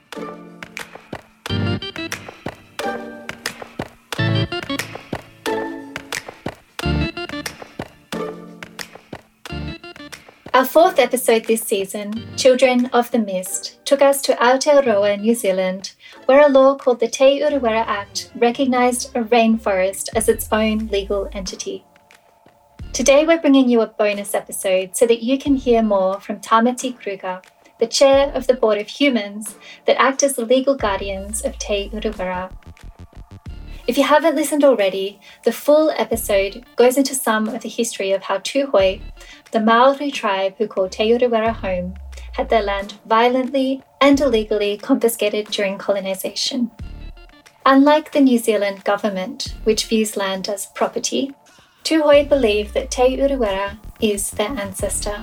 Our fourth episode this season, Children of the Mist, took us to Aotearoa, New Zealand, where a law called the Te Urewera Act recognised a rainforest as its own legal entity. Today we're bringing you a bonus episode so that you can hear more from Tamati Kruger, the chair of the Board of Humans that act as the legal guardians of Te Urewera. If you haven't listened already, the full episode goes into some of the history of how Tūhoe, the Maori tribe who call Te Urewera home, had their land violently and illegally confiscated during colonisation. Unlike the New Zealand government, which views land as property, Tūhoe believe that Te Urewera is their ancestor.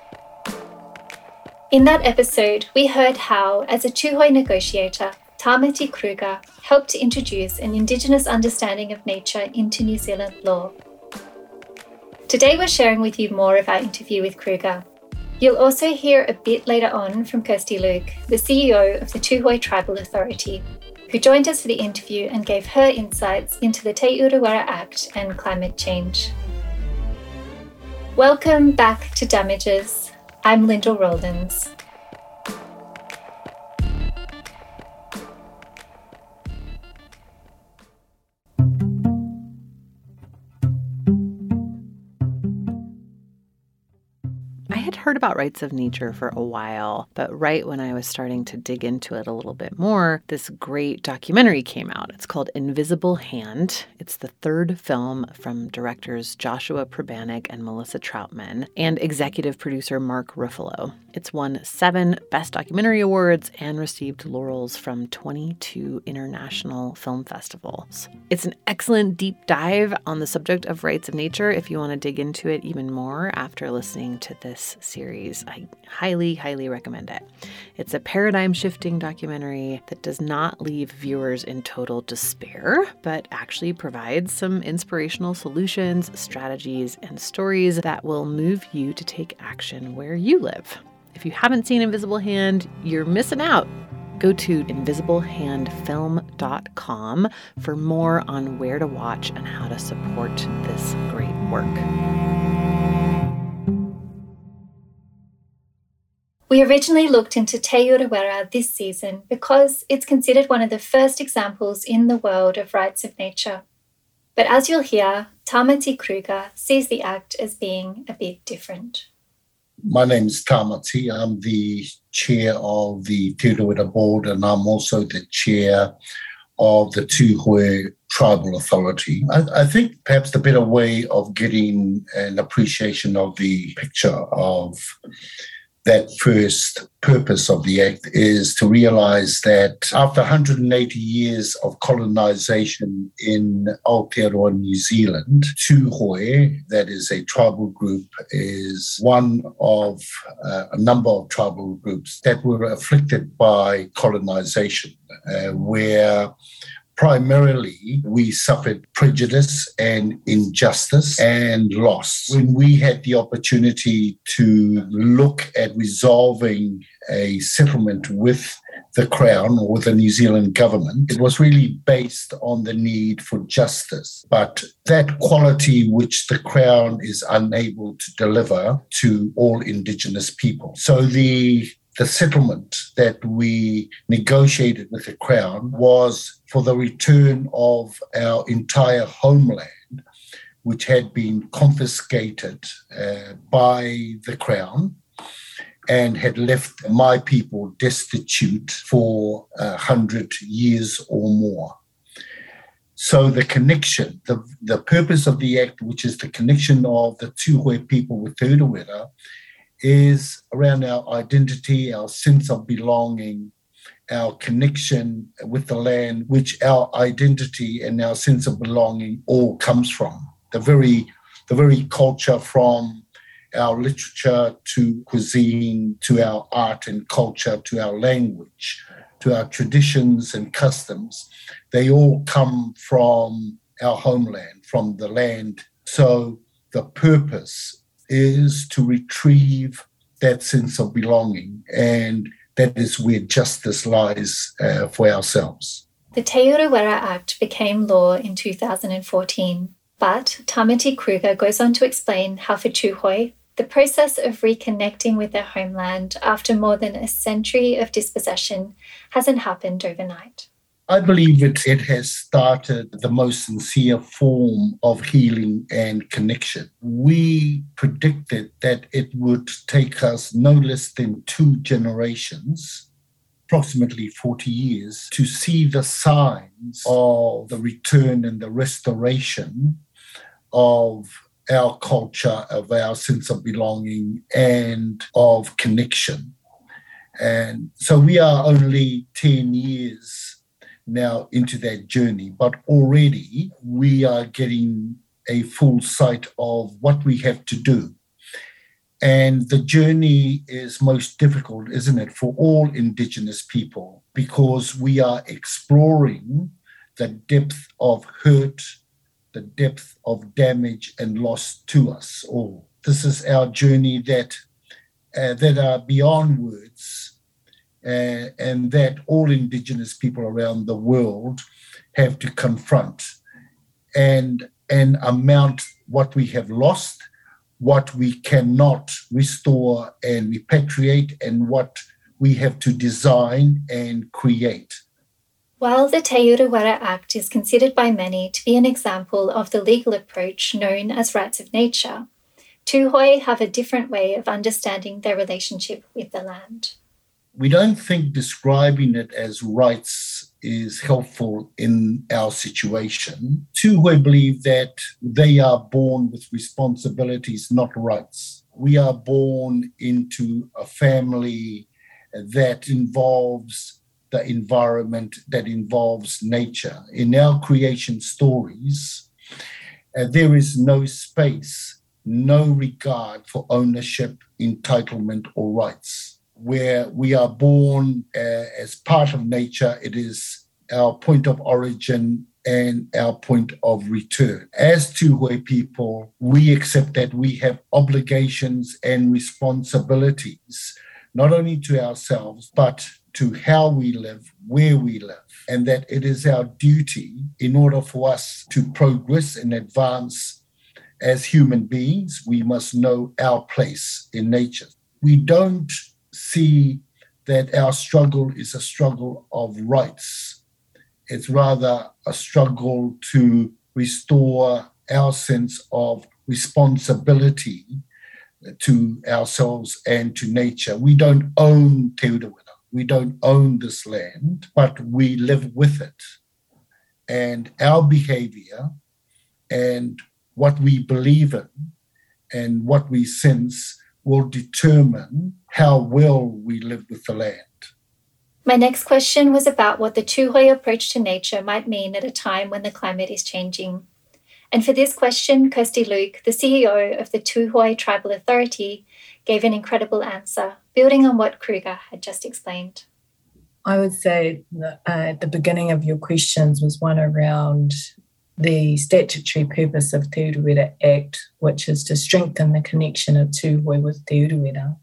In that episode, we heard how, as a Tūhoe negotiator, Tamati Kruger helped to introduce an Indigenous understanding of nature into New Zealand law. Today we're sharing with you more of our interview with Kruger. You'll also hear a bit later on from Kirsty Luke, the CEO of the Tūhoe Tribal Authority, who joined us for the interview and gave her insights into the Te Urewera Act and climate change. Welcome back to Damages. I'm Lyndall Rowlands. Heard about rights of nature for a while, but right when I was starting to dig into it a little bit more, this great documentary came out. It's called Invisible Hand. It's the third film from directors Joshua Prabanik and Melissa Troutman and executive producer Mark Ruffalo. It's won 7 Best Documentary Awards and received laurels from 22 international film festivals. It's an excellent deep dive on the subject of rights of nature if you want to dig into it even more after listening to this series. I highly, highly recommend it. It's a paradigm-shifting documentary that does not leave viewers in total despair, but actually provides some inspirational solutions, strategies, and stories that will move you to take action where you live. If you haven't seen Invisible Hand, you're missing out. Go to invisiblehandfilm.com for more on where to watch and how to support this great work. We originally looked into Te Urewera this season because it's considered one of the first examples in the world of rights of nature. But as you'll hear, Tamati Kruger sees the act as being a bit different. My name is Tamati. I'm the chair of the Te Urewera Board, and I'm also the chair of the Tūhoe Tribal Authority. I think perhaps the better way of getting an appreciation of the picture of that first purpose of the Act is to realize that after 180 years of colonization in Aotearoa, New Zealand, Tūhoe, that is a tribal group, is one of a number of tribal groups that were afflicted by colonization, where primarily, we suffered prejudice and injustice and loss. When we had the opportunity to look at resolving a settlement with the Crown or with the New Zealand government, it was really based on the need for justice. But that quality which the Crown is unable to deliver to all Indigenous people. So the settlement that we negotiated with the Crown was for the return of our entire homeland, which had been confiscated by the Crown and had left my people destitute for 100 years or more. So the connection, the purpose of the Act, which is the connection of the Tūhoe people with Te Urewera, is around our identity, our sense of belonging, our connection with the land, which our identity and our sense of belonging all comes from. The very culture, from our literature to cuisine, to our art and culture, to our language, to our traditions and customs, they all come from our homeland, from the land. So the purpose is to retrieve that sense of belonging and that is where justice lies for ourselves. The Te Urewera Act became law in 2014, but Tamati Kruger goes on to explain how for Tūhoe, the process of reconnecting with their homeland after more than a century of dispossession hasn't happened overnight. I believe it has started the most sincere form of healing and connection. We predicted that it would take us no less than 2 generations, approximately 40 years, to see the signs of the return and the restoration of our culture, of our sense of belonging, and of connection. And so we are only 10 years now into that journey, but already we are getting a full sight of what we have to do. And the journey is most difficult, isn't it, for all Indigenous people, because we are exploring the depth of hurt, the depth of damage and loss to us all. This is our journey that are beyond words, and that all Indigenous people around the world have to confront and amount what we have lost, what we cannot restore and repatriate, and what we have to design and create. While the Te Urewera Act is considered by many to be an example of the legal approach known as rights of nature, Tūhoe have a different way of understanding their relationship with the land. We don't think describing it as rights is helpful in our situation. Tūhoe believe that they are born with responsibilities, not rights. We are born into a family that involves the environment, that involves nature. In our creation stories, there is no space, no regard for ownership, entitlement, or rights. Where we are born as part of nature, it is our point of origin and our point of return. As Tūhoe people, we accept that we have obligations and responsibilities, not only to ourselves, but to how we live, where we live, and that it is our duty in order for us to progress and advance as human beings, we must know our place in nature. We don't see that our struggle is a struggle of rights. It's rather a struggle to restore our sense of responsibility to ourselves and to nature. We don't own Te Urewera. We don't own this land, but we live with it. And our behavior and what we believe in and what we sense will determine how well we live with the land. My next question was about what the Tūhoe approach to nature might mean at a time when the climate is changing. And for this question, Kirsty Luke, the CEO of the Tūhoe Tribal Authority, gave an incredible answer, building on what Kruger had just explained. I would say that at the beginning of your questions was one around the statutory purpose of Te Urewera Act, which is to strengthen the connection of Tūhoe with Te Urewera.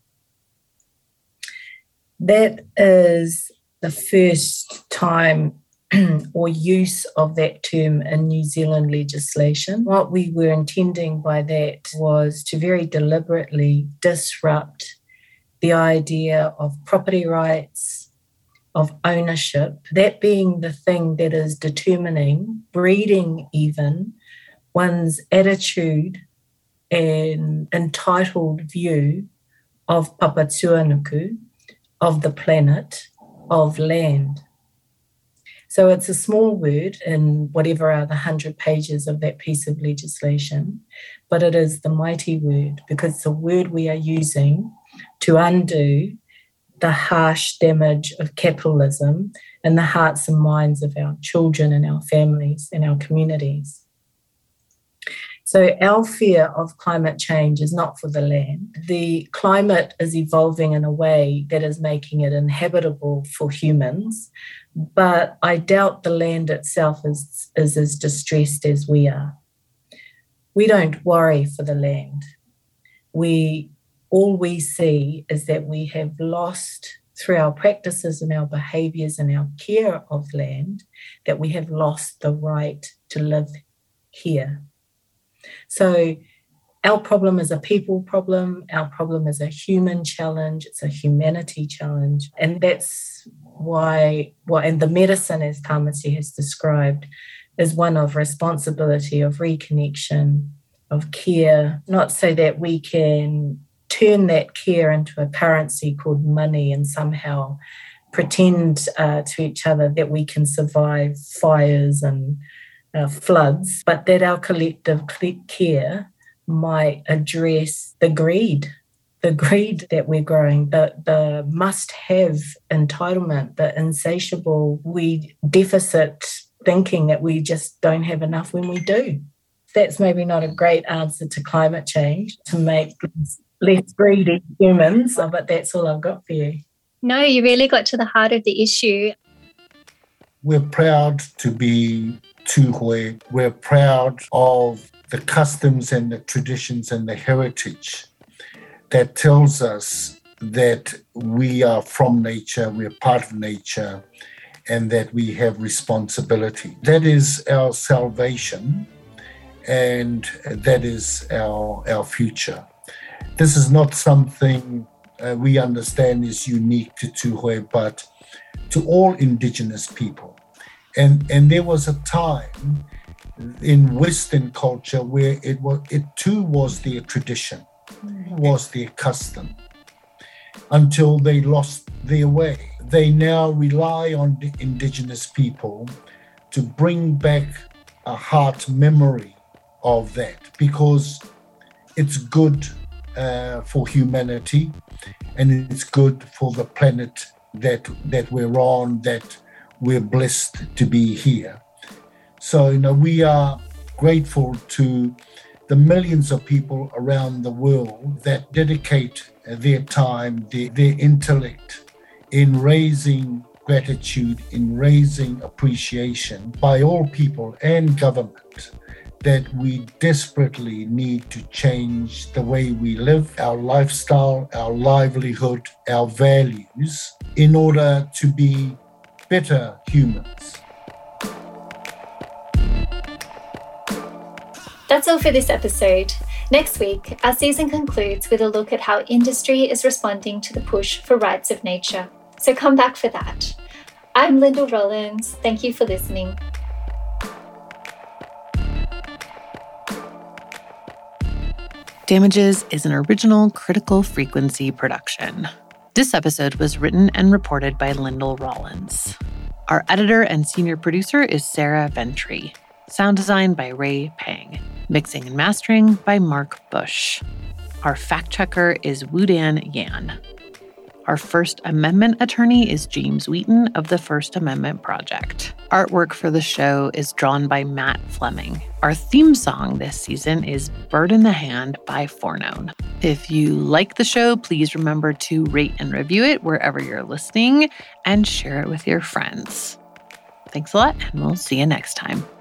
That is the first time or use of that term in New Zealand legislation. What we were intending by that was to very deliberately disrupt the idea of property rights, of ownership, that being the thing that is determining, breeding even, one's attitude and entitled view of Papatūānuku, of the planet, of land. So it's a small word in whatever are the 100 pages of that piece of legislation, but it is the mighty word because it's a word we are using to undo the harsh damage of capitalism in the hearts and minds of our children and our families and our communities. So our fear of climate change is not for the land. The climate is evolving in a way that is making it inhabitable for humans, but I doubt the land itself is as distressed as we are. We don't worry for the land. All we see is that we have lost through our practices and our behaviours and our care of land that we have lost the right to live here. So our problem is a people problem. Our problem is a human challenge. It's a humanity challenge. And that's why, and the medicine, as Tamati has described, is one of responsibility, of reconnection, of care, not so that we can turn that care into a currency called money and somehow pretend to each other that we can survive fires and floods, but that our collective care might address the greed that we're growing, the must-have entitlement, the insatiable deficit thinking that we just don't have enough when we do. That's maybe not a great answer to climate change, to make less greedy humans, but that's all I've got for you. No, you really got to the heart of the issue. We're proud to be Tūhoe. We're proud of the customs and the traditions and the heritage that tells us that we are from nature, we're part of nature, and that we have responsibility. That is our salvation, and that is our future. This is not something we understand is unique to Tūhoe, but to all Indigenous people. And there was a time in Western culture where it too was their tradition, was their custom, until they lost their way. They now rely on the Indigenous people to bring back a heart memory of that, because it's good for humanity, and it's good for the planet that we're on, that we're blessed to be here. So, we are grateful to the millions of people around the world that dedicate their time, their intellect in raising gratitude, in raising appreciation by all people and government, that we desperately need to change the way we live, our lifestyle, our livelihood, our values, in order to be better humans. That's all for this episode. Next week, our season concludes with a look at how industry is responding to the push for rights of nature. So come back for that. I'm Lyndall Rollins. Thank you for listening. Damages is an original Critical Frequency production. This episode was written and reported by Lyndall Rollins. Our editor and senior producer is Sarah Ventry. Sound design by Ray Pang. Mixing and mastering by Mark Bush. Our fact checker is Wudan Yan. Our First Amendment attorney is James Wheaton of the First Amendment Project. Artwork for the show is drawn by Matt Fleming. Our theme song this season is Bird in the Hand by Forknown. If you like the show, please remember to rate and review it wherever you're listening and share it with your friends. Thanks a lot, and we'll see you next time.